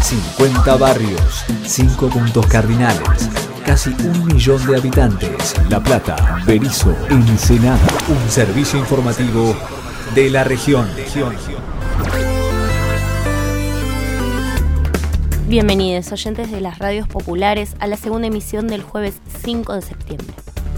50 barrios, 5 puntos cardinales, casi 1 millón de habitantes. La Plata, Berisso, Ensenada. Un servicio informativo de la región. Bienvenidos, oyentes de las radios populares, a la segunda emisión del jueves 5 de septiembre.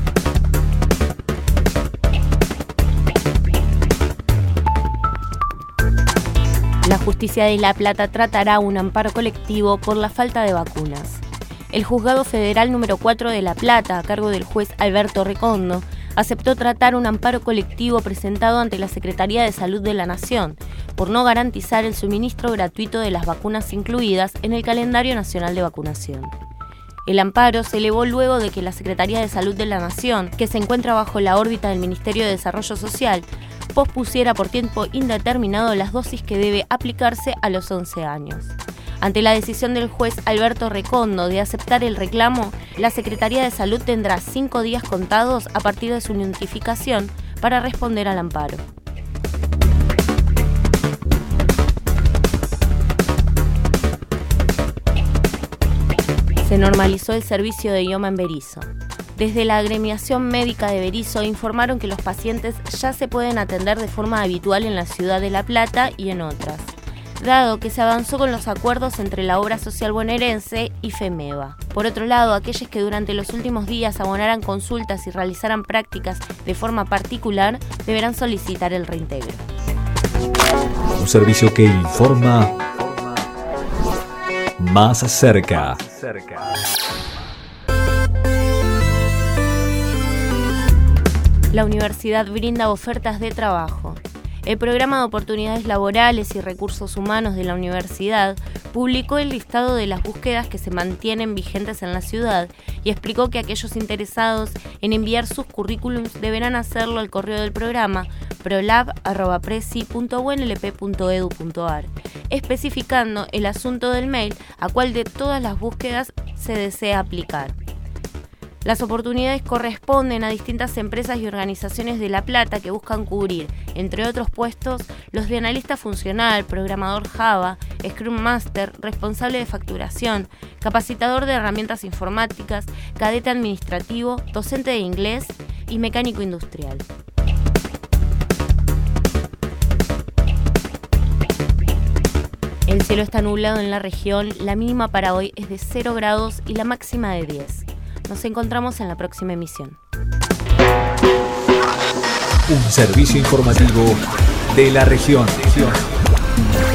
La justicia de La Plata tratará un amparo colectivo por la falta de vacunas. El Juzgado Federal número 4 de La Plata, a cargo del juez Alberto Recondo, aceptó tratar un amparo colectivo presentado ante la Secretaría de Salud de la Nación por no garantizar el suministro gratuito de las vacunas incluidas en el calendario nacional de vacunación. El amparo se elevó luego de que la Secretaría de Salud de la Nación, que se encuentra bajo la órbita del Ministerio de Desarrollo Social, pospusiera por tiempo indeterminado las dosis que debe aplicarse a los 11 años. Ante la decisión del juez Alberto Recondo de aceptar el reclamo, la Secretaría de Salud tendrá 5 días contados a partir de su notificación para responder al amparo. Se normalizó el servicio de idioma en Berisso. Desde la agremiación médica de Berisso informaron que los pacientes ya se pueden atender de forma habitual en la ciudad de La Plata y en otras, dado que se avanzó con los acuerdos entre la Obra Social Bonaerense y FEMEVA. Por otro lado, aquellos que durante los últimos días abonaran consultas y realizaran prácticas de forma particular deberán solicitar el reintegro. Un servicio que informa más cerca. La universidad brinda ofertas de trabajo. El Programa de Oportunidades Laborales y Recursos Humanos de la universidad publicó el listado de las búsquedas que se mantienen vigentes en la ciudad y explicó que aquellos interesados en enviar sus currículums deberán hacerlo al correo del programa prolab@presi.unlp.edu.ar, especificando el asunto del mail a cuál de todas las búsquedas se desea aplicar. Las oportunidades corresponden a distintas empresas y organizaciones de La Plata que buscan cubrir, entre otros puestos, los de analista funcional, programador Java, Scrum Master, responsable de facturación, capacitador de herramientas informáticas, cadete administrativo, docente de inglés y mecánico industrial. El cielo está nublado en la región, la mínima para hoy es de 0 grados y la máxima de 10. Nos encontramos en la próxima emisión. Un servicio informativo de la región.